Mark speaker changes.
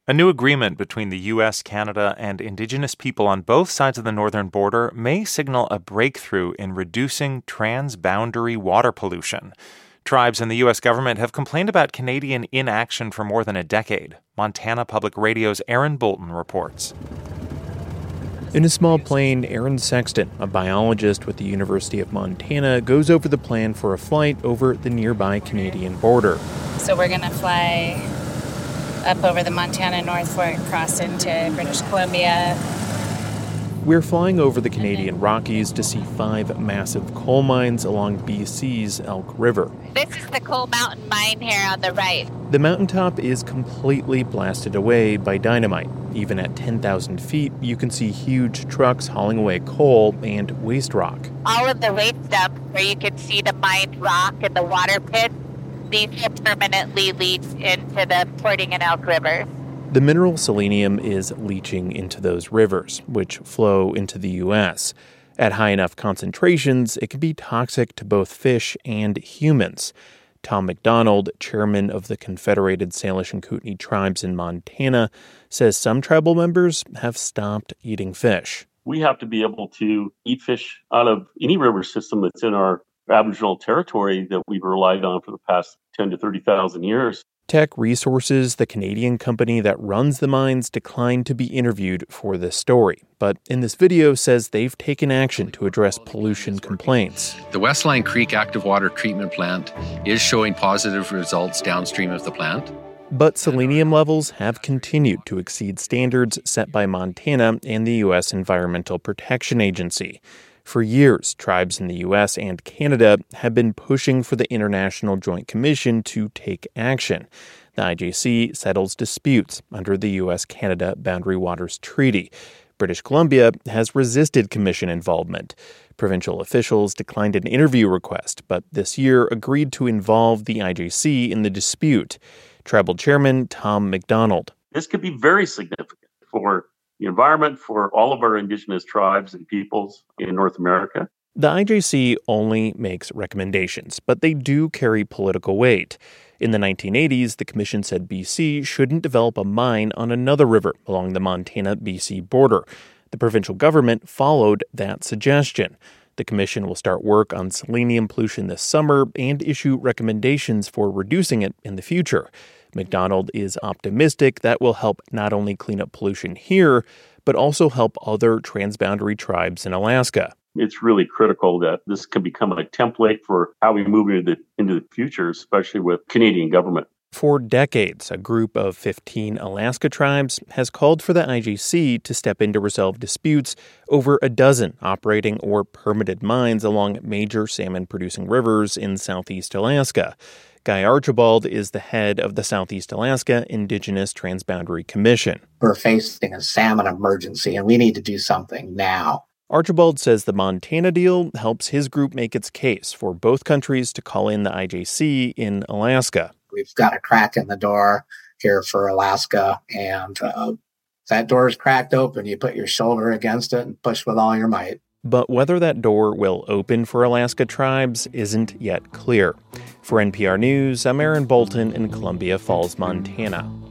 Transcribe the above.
Speaker 1: A new agreement between the U.S., Canada, and Indigenous people on both sides of the northern border may signal a breakthrough in reducing transboundary water pollution. Tribes and the U.S. government have complained about Canadian inaction for more than a decade. Montana Public Radio's Aaron Bolton reports.
Speaker 2: In a small plane, Aaron Sexton, a biologist with the University of Montana, goes over the plan for a flight over the nearby Canadian border.
Speaker 3: So we're going to fly up over the Montana North Fork, cross into British Columbia.
Speaker 2: We're flying over the Canadian Rockies to see 5 massive coal mines along BC's Elk River.
Speaker 4: This is the Coal Mountain mine here on the right.
Speaker 2: The mountaintop is completely blasted away by dynamite. Even at 10,000 feet, you can see huge trucks hauling away coal and waste rock.
Speaker 4: All of the waste dumps where you can see the mined rock and the water pits, these will permanently leach into the Porting and Elk River.
Speaker 2: The mineral selenium is leaching into those rivers, which flow into the U.S. At high enough concentrations, it can be toxic to both fish and humans. Tom McDonald, chairman of the Confederated Salish and Kootenai Tribes in Montana, says some tribal members have stopped eating fish.
Speaker 5: We have to be able to eat fish out of any river system that's in our Aboriginal territory that we've relied on for the past 10 to 30,000 years.
Speaker 2: Teck Resources, the Canadian company that runs the mines, declined to be interviewed for this story, but in this video says they've taken action to address pollution complaints.
Speaker 6: The Westline Creek Active Water Treatment Plant is showing positive results downstream of the plant.
Speaker 2: But selenium levels have continued to exceed standards set by Montana and the U.S. Environmental Protection Agency. For years, tribes in the U.S. and Canada have been pushing for the International Joint Commission to take action. The IJC settles disputes under the U.S.-Canada Boundary Waters Treaty. British Columbia has resisted commission involvement. Provincial officials declined an interview request, but this year agreed to involve the IJC in the dispute. Tribal Chairman Tom McDonald.
Speaker 5: This could be very significant for the environment, for all of our Indigenous tribes and peoples in North America.
Speaker 2: The IJC only makes recommendations, but they do carry political weight. In the 1980s, the commission said BC shouldn't develop a mine on another river along the Montana-BC border. The provincial government followed that suggestion. The commission will start work on selenium pollution this summer and issue recommendations for reducing it in the future. McDonald is optimistic that will help not only clean up pollution here, but also help other transboundary tribes in Alaska.
Speaker 5: It's really critical that this can become a template for how we move into the future, especially with Canadian government.
Speaker 2: For decades, a group of 15 Alaska tribes has called for the IJC to step in to resolve disputes over a dozen operating or permitted mines along major salmon-producing rivers in southeast Alaska. Guy Archibald is the head of the Southeast Alaska Indigenous Transboundary Commission.
Speaker 7: We're facing a salmon emergency, and we need to do something now.
Speaker 2: Archibald says the Montana deal helps his group make its case for both countries to call in the IJC in Alaska.
Speaker 7: We've got a crack in the door here for Alaska, and that door is cracked open. You put your shoulder against it and push with all your might.
Speaker 2: But whether that door will open for Alaska tribes isn't yet clear. For NPR News, I'm Aaron Bolton in Columbia Falls, Montana.